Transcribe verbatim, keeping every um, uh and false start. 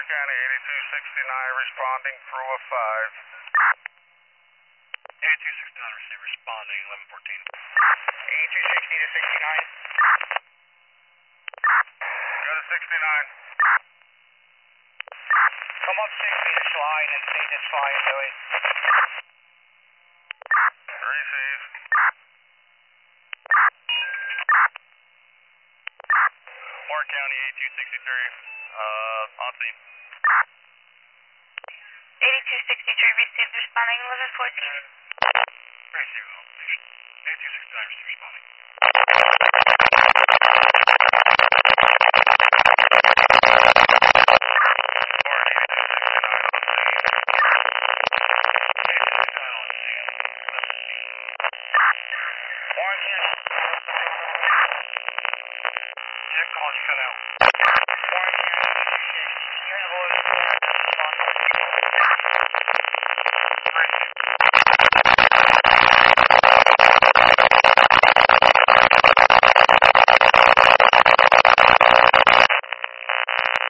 Moore County, eighty-two sixty-nine, responding, Proa five. eighty-two sixty-nine, receive, responding, eleven fourteen. eighty-two sixty to sixty-nine. Go to sixty-nine. Come up six meters fly and then stay just fly into it. Receive. Moore County, eighty-two sixty-three, uh, on scene. eighty-two sixty-three, received, responding, eleven fourteen. Receive, eighty-two sixty-nine, receive, responding.